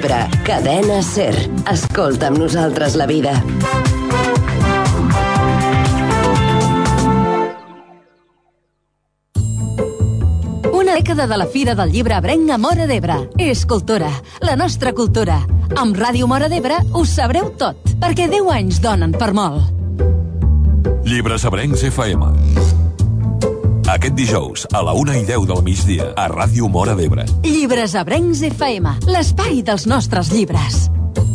d'Ebre, Cadena SER. Escolta amb nosaltres la vida. Una dècada de la Fira del Llibre Ebrenc a Móra d'Ebre. És cultura, la nostra cultura. Amb Ràdio Móra d'Ebre ho sabreu tot, perquè 10 anys donen per molt. Llibres Ebrencs FM. Aquest dijous, a la 1:10 del migdia, a Ràdio Móra d'Ebre. Llibres Ebrencs FM, l'espai dels nostres llibres.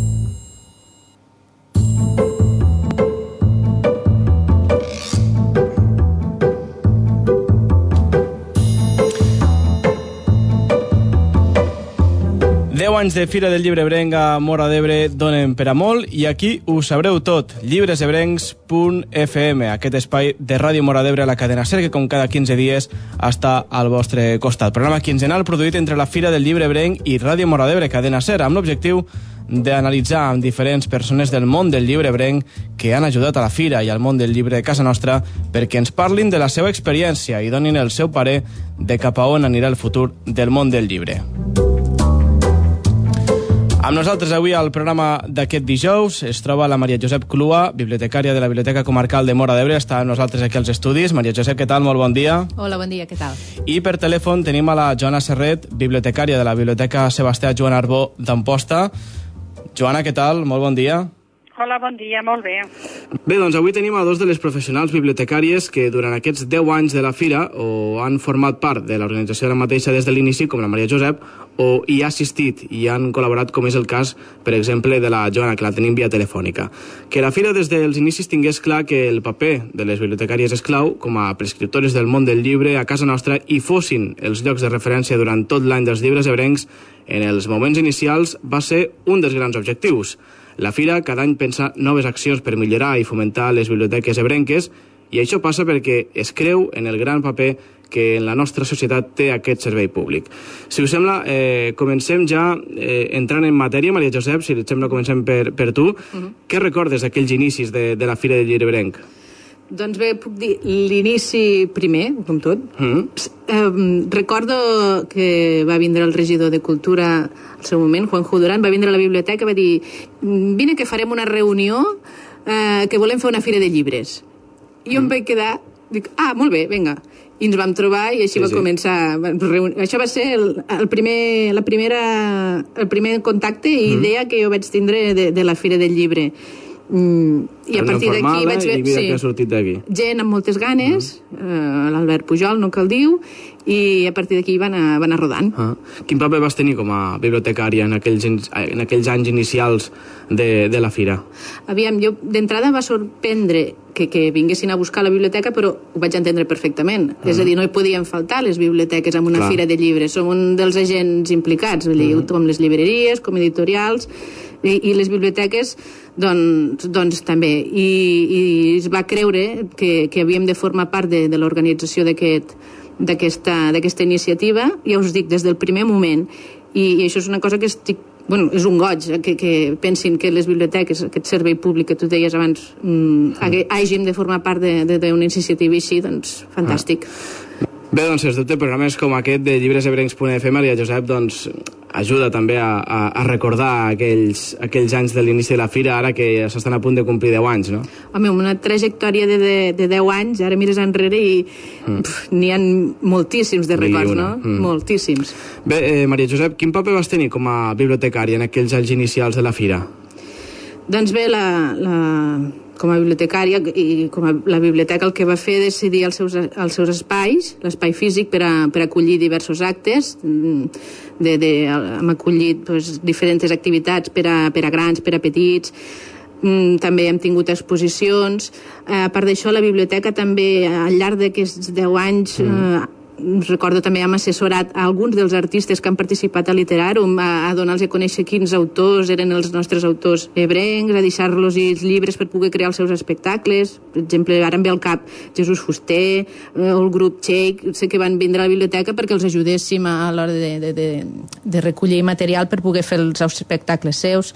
Anys de Fira del Llibre Ebrenc a Móra d'Ebre donen per a molt i aquí ho sabreu tot. llibresebrencs.fm, aquest espai de Ràdio Móra d'Ebre a la cadena SER que com cada 15 dies està al vostre costat. Programa quinzenal produït entre la Fira del Llibre Ebrenc i Ràdio Móra d'Ebre, cadena SER, amb l'objectiu d'analitzar amb diferents persones del món del llibre ebrenc que han ajudat a la Fira i al món del llibre de casa nostra perquè ens parlin de la seva experiència i donin el seu parer de cap a on anirà el futur del món del llibre. Amb nosaltres avui al programa d'aquest dijous es troba la Maria Josep Clua, bibliotecària de la Biblioteca Comarcal de Móra d'Ebre. Està amb nosaltres aquí als estudis. Maria Josep, què tal? Molt bon dia. Hola, bon dia, què tal? I per telèfon tenim a la Joana Serret, bibliotecària de la Biblioteca Sebastià Joan Arbó d'Amposta. Joana, què tal? Molt bon dia. Hola, bon dia, molt bé. Bé, doncs avui tenim a dos de les professionals bibliotecàries que durant aquests 10 anys de la Fira o han format part de l'organització de la mateixa des de l'inici, com la Maria Josep, o hi ha assistit i han col·laborat, com és el cas, per exemple, de la Joana, que la tenim via telefònica. Que la Fira des dels inicis tingués clar que el paper de les bibliotecàries és clau, com a prescriptores del món del llibre a casa nostra, i fossin els llocs de referència durant tot l'any dels llibres ebrencs, en els moments inicials va ser un dels grans objectius. La Fira cada any pensa noves accions per millorar i fomentar les biblioteques ebrenques i això passa perquè es creu en el gran paper que en la nostra societat té aquest servei públic. Si us sembla, comencem ja entrant en matèria. Maria Josep, si et sembla, comencem per tu. Què recordes d'aquells inicis de la Fira del Llibre Ebrenc? Doncs bé, puc dir l'inici primer, com tot. Recordo que va vindre el regidor de Cultura al seu moment, Juanjo Durán, va vindre a la biblioteca i va dir: vine que farem una reunió que volem fer una fira de llibres. I jo em vaig quedar, dic, molt bé, vinga. I ens vam trobar i així va començar. Això va ser el primer contacte i idea que jo vaig tindre de la Fira del Llibre. I a partir d'aquí vaig veure gent amb moltes ganes, l'Albert Pujol, no cal dir, i a partir d'aquí van anar rodant. Quin paper vas tenir com a bibliotecària en aquells anys inicials de la Fira? Aviam, jo d'entrada va sorprendre que vinguessin a buscar la biblioteca, però ho vaig entendre perfectament. És a dir, no hi podien faltar les biblioteques en una fira de llibres. Som un dels agents implicats, com les llibreries, com editorials, i les biblioteques doncs també. I es va creure que havíem de formar part de l'organització d'aquesta iniciativa, ja us dic, des del primer moment. I això és una cosa que és un goig, que pensin que les biblioteques, aquest servei públic que tu deies abans, hàgim de formar part d'una iniciativa així, doncs fantàstic. Bé, doncs, sens dubte, programes com aquest de llibresebrencs.fm, Maria Josep, doncs, ajuda també a recordar aquells anys de l'inici de la Fira, ara que s'estan a punt de complir 10 anys, no? Home, una trajectòria de 10 anys, ara mires enrere i n'hi ha moltíssims de records, no? Moltíssims. Bé, Maria Josep, quin paper vas tenir com a bibliotecària en aquells anys inicials de la Fira? Doncs bé, com a bibliotecària i com a la biblioteca el que va fer decidir els seus espais, l'espai físic per acollir diversos actes, hem acollit diferents activitats per a grans, per a petits, també hem tingut exposicions. A part d'això, la biblioteca també al llarg d'aquests 10 anys recordo també hem assessorat a alguns dels artistes que han participat a Literàrum a donar-los a conèixer quins autors eren els nostres autors ebrencs, a deixar-los els llibres per poder crear els seus espectacles. Per exemple, ara em ve al cap Jesús Fuster o el grup Txec, sé que van vindre a la biblioteca perquè els ajudéssim a l'hora de recollir material per poder fer els espectacles seus.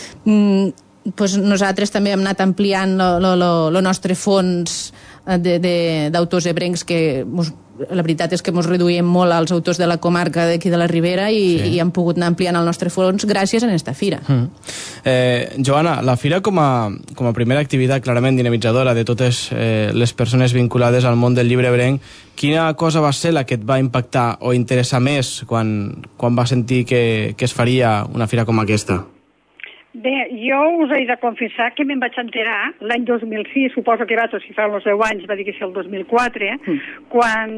Nosaltres també hem anat ampliant el nostre fons d'autors ebrencs que la veritat és que ens reduïm molt als autors de la comarca d'aquí de la Ribera i hem pogut anar ampliant el nostre fons gràcies a aquesta fira. Joana, la fira com a primera activitat clarament dinamitzadora de totes les persones vinculades al món del llibre ebrenc, quina cosa va ser la que et va impactar o interessar més quan va sentir que es faria una fira com aquesta? Bé, jo us he de confessar que me'n vaig enterar l'any 2006, suposo que vaig, o si fa uns 10 anys, va dir que és el 2004, quan,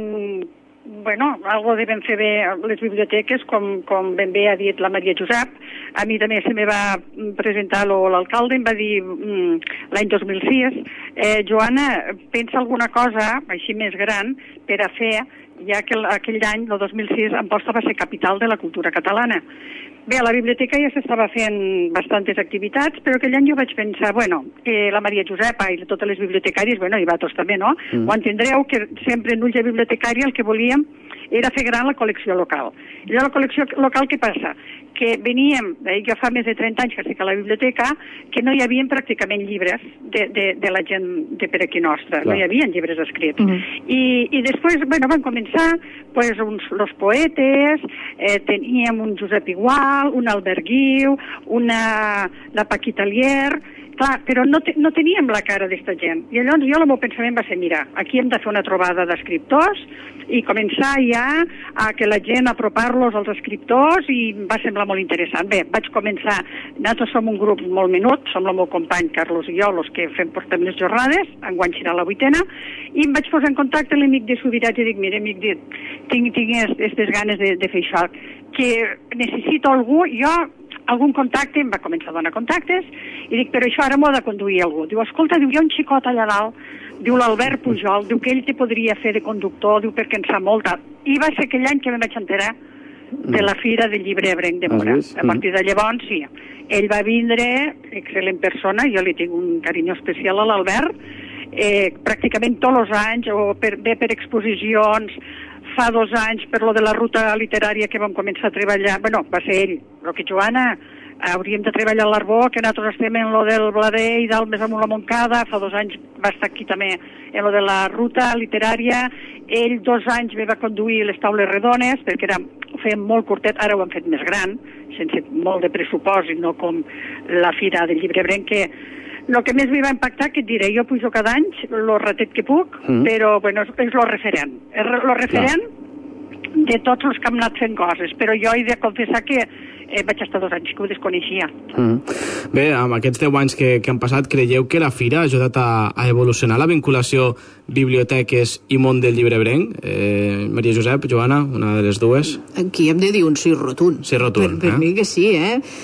algo deven fer bé les biblioteques, com ben bé ha dit la Maria Josep. A mi també se me va presentar l'alcalde, em va dir l'any 2006, Joana, pensa alguna cosa així més gran per a fer, ja que aquell any, el 2006, Amposta va ser capital de la cultura catalana. Bé, a la biblioteca ja s'estava fent bastantes activitats, però aquell any jo vaig pensar, que la Maria Josepa i totes les bibliotecàries, i vosaltres també, no? Ho entendreu que sempre en Ulls de Bibliotecària el que volíem era fer gran la col·lecció local. I la col·lecció local què passa? Que veníem, jo fa més de 30 anys que estic a la biblioteca, que no hi havia pràcticament llibres de la gent de per aquí nostra, no hi havia llibres escrits. I després, van començar los poetes, teníem un Josep Igual, un Albert Guiu, la Paquita Lier, clar, però no teníem la cara d'esta gent. I llavors el meu pensament va ser, mira, aquí hem de fer una trobada d'escriptors i començar ja a que la gent apropar-los als escriptors, i va semblar molt interessant. Bé, vaig començar, nosaltres som un grup molt menut, som el meu company Carlos i jo, els que portem les jornades, enguany serà la 8ª, i em vaig posar en contacte amb l'amic de Subirats i dic, mira, amic, tinc aquestes ganes de fer això, que necessito algú, algun contacte, em va començar a donar contactes, i dic, però això ara m'ho ha de conduir algú. Diu, escolta, hi ha un xicot allà dalt, diu l'Albert Pujol, diu que ell te podria fer de conductor, diu perquè en sap molt. I va ser aquell any que em vaig enterar de la Fira del Llibre Ebrenc de Mora. A partir de llavors, sí. Ell va vindre, excel·lent persona, jo li tinc un carinyo especial a l'Albert, pràcticament tots els anys, o bé per exposicions. Fa 2 anys, per lo de la ruta literària que vam començar a treballar, va ser ell, però que Joana, hauríem de treballar a l'Arbó, que nosaltres estem en lo del Blader i dalt més amunt la Montcada, fa 2 anys va estar aquí també en lo de la ruta literària, ell 2 anys me va conduir les taules redones, perquè ho fèiem molt curtet, ara ho hem fet més gran, sense molt de pressupost i no com la Fira del Llibre Ebrenc, que el que més m'hi va impactar, que et diré, jo pujo cada any, el ratet que puc, però és el referent. És el referent de tots els que hem anat fent coses, però jo he de confessar que vaig estar 2 anys que ho desconeixia. Bé, amb aquests 10 anys que han passat, creieu que la Fira ha ajudat a evolucionar la vinculació biblioteques i món del llibre ebrenc? Maria Josep, Joana, una de les dues. Aquí hem de dir un sí rotund. Sí rotund, per mi que sí,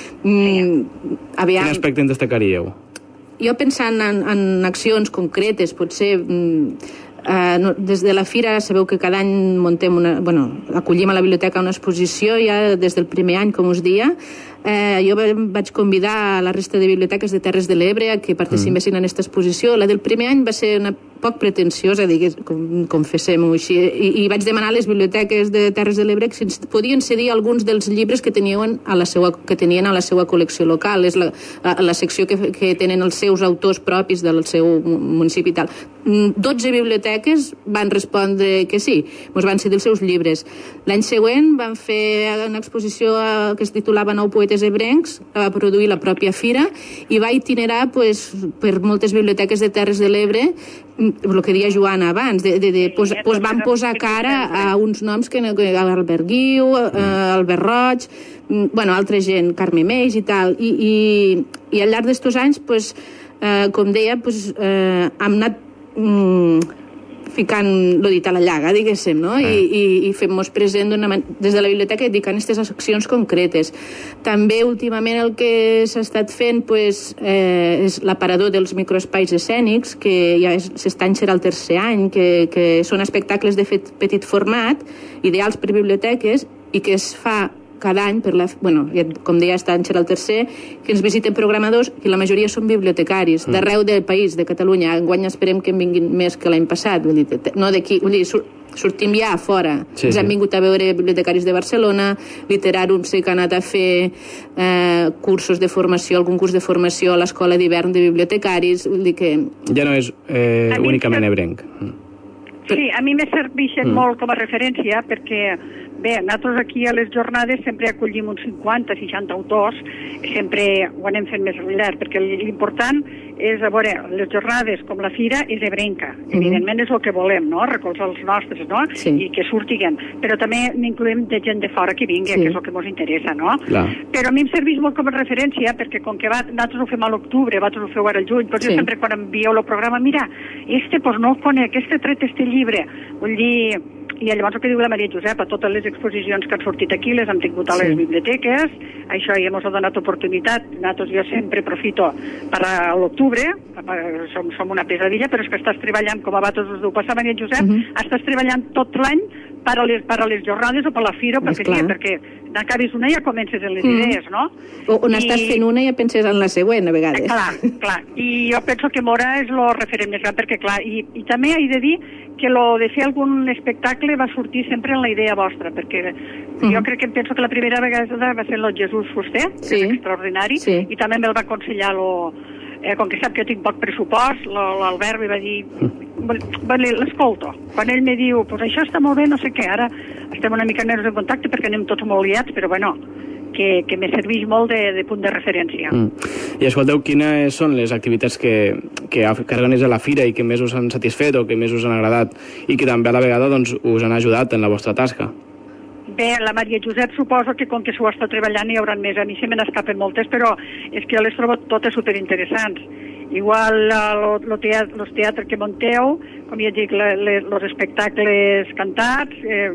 Quin aspecte en destacaríeu? Jo pensant en accions concretes, potser des de la Fira sabeu que cada any muntem acollim a la biblioteca una exposició ja des del primer any, com us dia. Jo vaig convidar a la resta de biblioteques de Terres de l'Ebre a que participessin en aquesta exposició. La del primer any va ser una poc pretensiosa, confessem-ho així, i vaig demanar a les biblioteques de Terres de l'Ebre si ens podien cedir alguns dels llibres que tenien a la seva col·lecció local. És la secció que tenen els seus autors propis del seu municipi i tal. 12 biblioteques van respondre que sí, ens van cedir els seus llibres. L'any següent van fer una exposició que es titulava 9 poetes ebrencs, la va produir la pròpia Fira i va itinerar per moltes biblioteques de Terres de l'Ebre, el que deia Joana abans, van posar cara a uns noms que Albert Guiu, Albert Roig, altra gent, Carme Meix i tal, i al llarg d'estos anys, com deia, hem anat ficant lo dit a la llaga, diguéssim, no? I fem-nos present des de la biblioteca dedicant aquestes accions concretes. També últimament el que s'ha estat fent és l'aparador dels microespais escènics, que ja s'està serà el 3è any, que són espectacles de petit format, ideals per biblioteques, i que es fa cada any, com deia, està en serà el 3è, que ens visiten programadors, i la majoria són bibliotecaris d'arreu del país, de Catalunya. Enguany esperem que en vinguin més que l'any passat, no d'aquí, sortim ja a fora. Ens han vingut a veure bibliotecaris de Barcelona, Literarum sé que ha anat a fer cursos de formació, algun curs de formació a l'escola d'hivern de bibliotecaris, vull dir que... Ja no és únicament ebrenc. Sí, a mi me serveixen molt com a referència perquè, bé, nosaltres aquí a les jornades sempre acollim uns 50-60 autors, sempre ho anem fent més llarg, perquè l'important és, a veure, les jornades com la fira és ebrenca, evidentment és el que volem, no?, recolzar els nostres, no?, i que surtiguen, però també n'incloem de gent de fora que vingui, que és el que ens interessa, no? Però a mi em serveix molt com a referència perquè com que nosaltres ho fem a l'octubre, vosaltres ho feu ara al juny, però jo sempre quan envieu el programa, mira, pues no el conec, tret llibre, vull dir, i llavors el que diu la Maria Josepa, totes les exposicions que han sortit aquí les han tingut a les biblioteques, això ja ens ha donat oportunitat, nosaltres jo sempre aprofito per a l'octubre, som una pesadilla, però és que estàs treballant, com a vosaltres us deu passar, Maria Josep, estàs treballant tot l'any per a les jornades o per la fira, perquè n'acabis una i ja comences en les idees, no? O n'estàs fent una i ja penses en la següent, a vegades. Clar, i jo penso que Mora és el referent més gran, perquè clar, i també he de dir que lo de fer algun espectacle va sortir sempre en la idea vostra, perquè jo crec que penso que la primera vegada va ser el Jesús Fuster, que és extraordinari, i també me'l va aconsellar com que sap que jo tinc poc pressupost, l'Albert me va dir, l'escolto. Quan ell me diu, pues això està molt bé, no sé què, ara estem una mica nervis en contacte perquè anem tots molt liats, però bueno, que me serveix molt de punt de referència. I escolteu, quines són les activitats que organitza la fira i que més us han satisfet o que més us han agradat i que també a la vegada us han ajudat en la vostra tasca? Bé, la Maria Josep suposo que com que s'ho està treballant hi haurà més. A mi se me n'escapen moltes, però és que jo les trobo totes superinteressants. Igual los teatres que monteu, com ja dic, els espectacles cantats,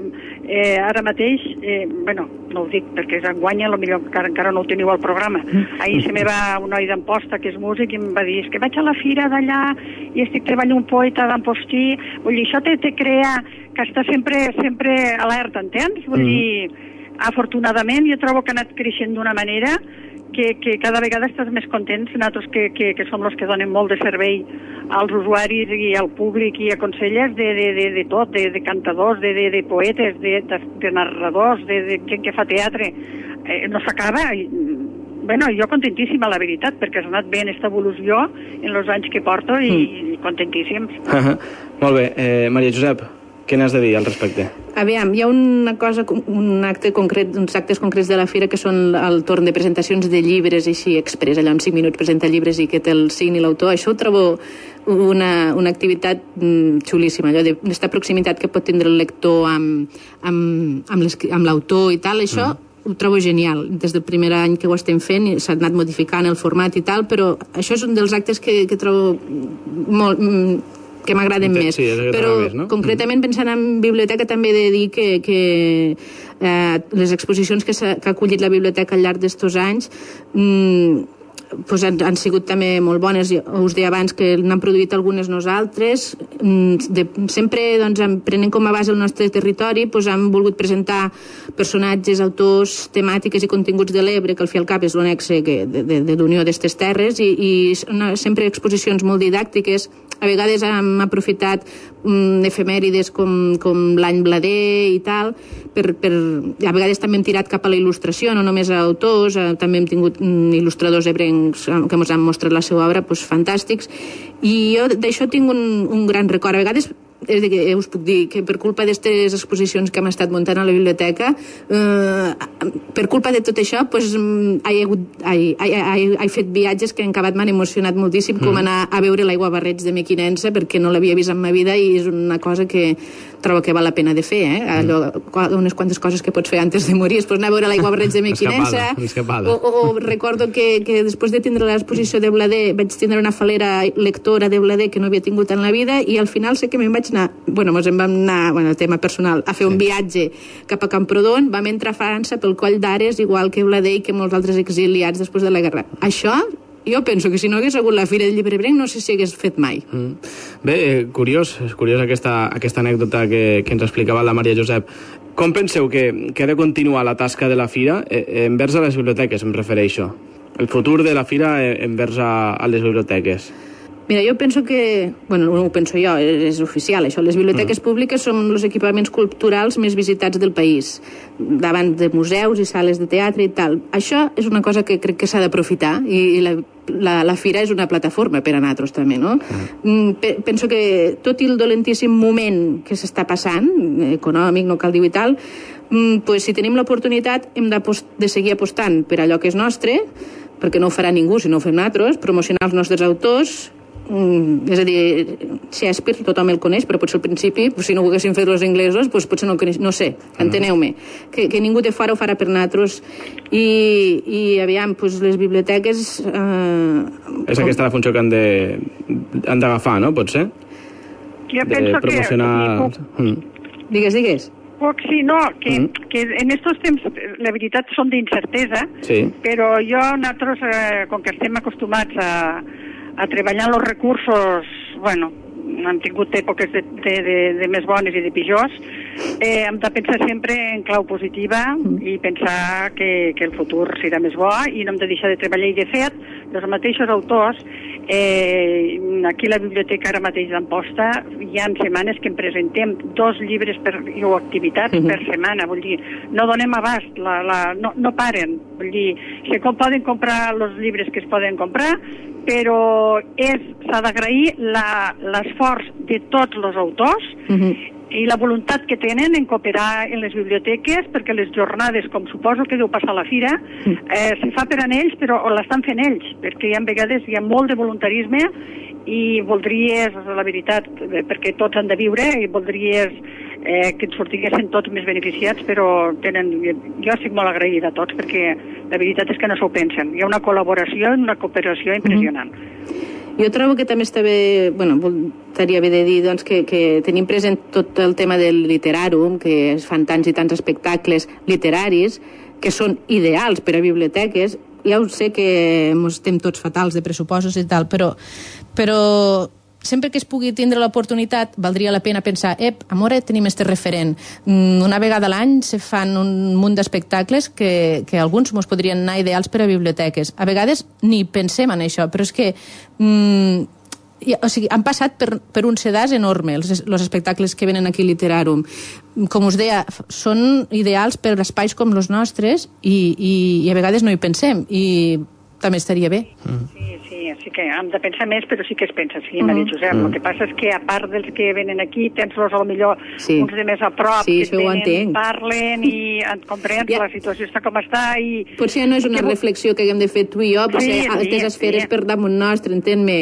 ara mateix, bueno, no ho dic perquè és enguanya, potser encara no ho teniu al programa. Ahir se me va un noi d'Amposta que és músic i em va dir, és que vaig a la fira d'allà i estic treballant un poeta d'Ampostí, vull dir, això te crea que està sempre alerta, entens? Vull dir, afortunadament jo trobo que ha anat creixent d'una manera que cada vegada estàs més contents, nosaltres que som els que donem molt de servei als usuaris i al públic i aconselles de tot, de cantadors, de poetes, de narradors, de gent que fa teatre. No s'acaba. Bueno, jo contentíssima, la veritat, perquè has anat bé en aquesta evolució en els anys que porto i contentíssims. Molt bé. Maria Josep, què n'has de dir al respecte? Aviam, hi ha una cosa, un acte concret, uns actes concrets de la fira que són el torn de presentacions de llibres així express, allà en 5 minuts presenta llibres i que té el signi i l'autor. Això ho trobo una activitat xulíssima, allò d'esta proximitat que pot tindre el lector amb l'autor i tal, això ho trobo genial. Des del primer any que ho estem fent s'ha anat modificant el format i tal, però això és un dels actes que trobo molt que m'agraden més, però concretament pensant en biblioteca també he de dir que les exposicions que ha acollit la biblioteca al llarg d'estos anys han sigut també molt bones. Us deia abans que n'han produït algunes nosaltres, sempre prenent com a base el nostre territori, hem volgut presentar personatges, autors, temàtiques i continguts de l'Ebre, que al fi al cap és l'annexe de l'Unió d'estes terres, i sempre exposicions molt didàctiques. A vegades hem aprofitat efemèrides com l'any Blader i tal, a vegades també hem tirat cap a la il·lustració, no només a autors, també hem tingut il·lustradors ebrencs que ens han mostrat la seva obra, fantàstics, i jo d'això tinc un gran record. A vegades us puc dir que per culpa d'aquestes exposicions que hem estat muntant a la biblioteca, per culpa de tot això, he fet viatges que en acabat m'han emocionat moltíssim, com anar a veure l'Aigua Barrets de Mequinensa, perquè no l'havia vist en ma vida i és una cosa que trobo que val la pena de fer, unes quantes coses que pots fer antes de morir, anar a veure l'Aigua Barrets de Mequinensa, o recordo que després de tindre l'exposició de Blader vaig tindre una falera lectora de Blader que no havia tingut en la vida, i al final sé que me'n vaig anar, ens en vam anar, tema personal, a fer un viatge cap a Camprodon, vam entrar a França pel Coll d'Ares, igual que Blader i que molts altres exiliats després de la guerra. Això, jo penso que si no hagués hagut la Fira del Llibre Ebrenc no sé si hagués fet mai. Bé, curiós aquesta anècdota que ens explicava la Maria Josep. Com penseu que ha de continuar la tasca de la Fira envers a les biblioteques, em refereixo? El futur de la Fira envers a les biblioteques? Mira, jo penso que, no ho penso jo, és oficial això, les biblioteques públiques són els equipaments culturals més visitats del país, davant de museus i sales de teatre i tal. Això és una cosa que crec que s'ha d'aprofitar, i la fira és una plataforma per a nosaltres també, no? Penso que tot i el dolentíssim moment que s'està passant, econòmic, no cal dir i tal, pues, si tenim l'oportunitat hem de seguir apostant per allò que és nostre, perquè no ho farà ningú si no ho fem nosaltres, promocionar els nostres autors, és a dir, Shakespeare tothom el coneix, però potser al principi, si no ho haguessin fet els inglesos, potser no sé, enteneu-me, que ningú de fora ho farà per nosaltres, i aviam, les biblioteques... És aquesta la funció que han d'agafar, no? Pot ser? Jo penso promocionar... Digues. Sí, no, que en estos temps la veritat són d'incertesa, però nosaltres, com que estem acostumats a treballar els recursos, bueno, hem tingut èpoques de més bones i de pitjors, hem de pensar sempre en clau positiva i pensar que el futur serà més bo i no hem de deixar de treballar. I de fet, els mateixos autors, aquí a la biblioteca ara mateix d'Amposta hi ha setmanes que en presentem 2 llibres o activitats per setmana, vull dir, no donem abast, no paren, vull dir, poden comprar els llibres que es poden comprar, però s'ha d'agrair l'esforç de tots els autors i la voluntat que tenen en cooperar en les biblioteques, perquè les jornades, com suposo que deu passar a la fira, se fa per a ells, però l'estan fent ells, perquè a vegades hi ha molt de voluntarisme i voldries, la veritat, perquè tots han de viure, i voldries que ens sortiguessin tots més beneficiats, però jo estic molt agraïda a tots, perquè la veritat és que no s'ho pensen. Hi ha una col·laboració i una cooperació impressionant. Jo trobo que també estaria bé de dir que tenim present tot el tema del literàrum, que es fan tants i tants espectacles literaris que són ideals per a biblioteques. Ja ho sé que estem tots fatals de pressupostos i tal, però sempre que es pugui tindre l'oportunitat valdria la pena pensar, a Móra tenim este referent. Una vegada a l'any se fan un munt d'espectacles que alguns ens podrien anar ideals per a biblioteques. A vegades ni pensem en això, però és que han passat per un sedàs enorme els espectacles que venen aquí a Literàrum. Com us deia, són ideals per a espais com els nostres i a vegades no hi pensem, i també estaria bé. Sí que hem de pensar més, però sí que es pensa, Maria Josep. El que passa és que, a part dels que venen aquí, tens-los potser uns de més a prop, que venen, parlen i et comprens, la situació està com està. Potser no és una reflexió que haguem de fer tu i jo, potser aquestes esferes per damunt nostre, entén-me.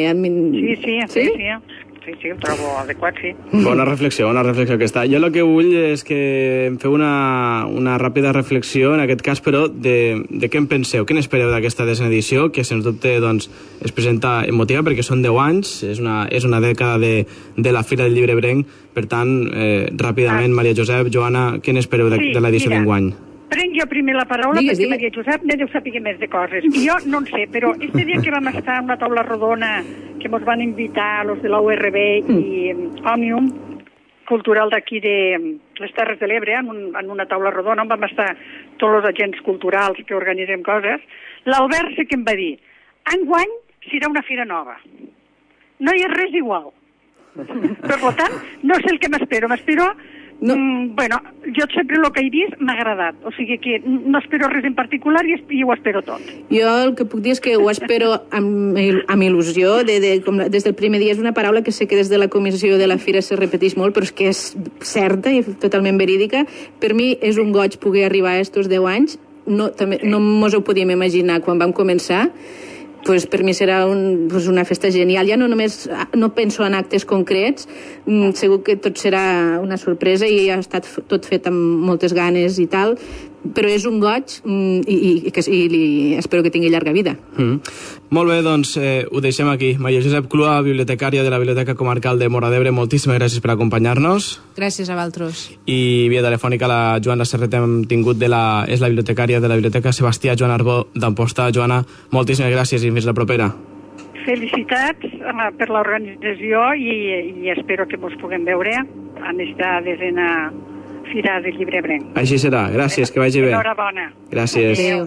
Sí, ho trobo adequat, sí. Bona reflexió aquesta. Jo el que vull és que em feu una ràpida reflexió, en aquest cas, però, de què en penseu, què n'espereu d'aquesta desena edició, que sens dubte es presenta emotiva perquè són 10 anys, és una dècada de la Fira del Llibre Ebrenc. Per tant, ràpidament, Maria Josep, Joana, què n'espereu de l'edició d'enguany? Prenc jo primer la paraula perquè Maria Josep ne deu saber més de coses. Jo no en sé, però este dia que vam estar en una taula rodona que ens van invitar els de la URB i Òmnium Cultural d'aquí de les Terres de l'Ebre, en una taula rodona on vam estar tots els agents culturals que organitzem coses, l'Albert sí que em va dir: enguany serà una fira nova. No hi ha res igual. Per tant, no sé el que m'espero. Bueno, jo sempre el que he vist m'ha agradat, o sigui que no espero res en particular i ho espero tot. Jo el que puc dir és que ho espero amb il·lusió, des del primer dia. És una paraula que sé que des de la comissió de la Fira se repeteix molt, però és que és certa i totalment verídica. Per mi és un goig poder arribar a estos 10 anys, no mos ho podíem imaginar quan vam començar. Pues per mi serà una festa genial. Ja no penso en actes concrets, segur que tot serà una sorpresa i ha estat tot fet amb moltes ganes i tal, però és un goig i espero que tingui llarga vida. Molt bé, doncs ho deixem aquí. Maria Josep Clua, bibliotecària de la Biblioteca Comarcal de Móra d'Ebre, moltíssimes gràcies per acompanyar-nos. Gràcies a vosaltres. I via telefònica la Joana Serret hem tingut, és la bibliotecària de la Biblioteca Sebastià Joan Arbó d'Amposta. Joana, moltíssimes gràcies i fins la propera. Felicitats per l'organització i espero que ens puguem veure en esta desena Fira del Llibre Ebrenc. Així serà. Gràcies, que vagi bé. Enhorabona. Gràcies. Adéu.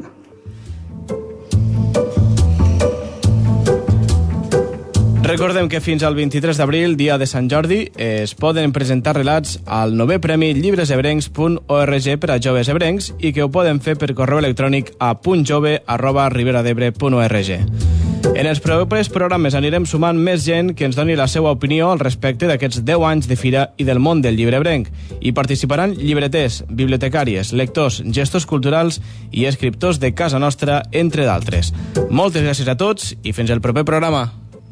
Recordem que fins al 23 d'abril, dia de Sant Jordi, es poden presentar relats al 9è Premi llibresebrencs.org per a joves ebrencs i que ho poden fer per correu electrònic a puntjove@riberadebre.org. En els propers programes anirem sumant més gent que ens doni la seva opinió al respecte d'aquests 10 anys de fira i del món del llibre ebrenc. Hi participaran llibreters, bibliotecàries, lectors, gestors culturals i escriptors de casa nostra, entre d'altres. Moltes gràcies a tots i fins el proper programa.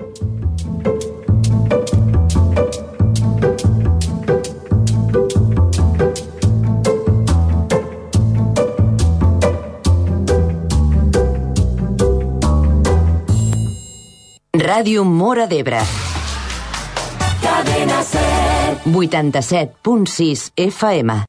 Ràdio Móra d'Ebre. Cadena Ser. 87.6 FM.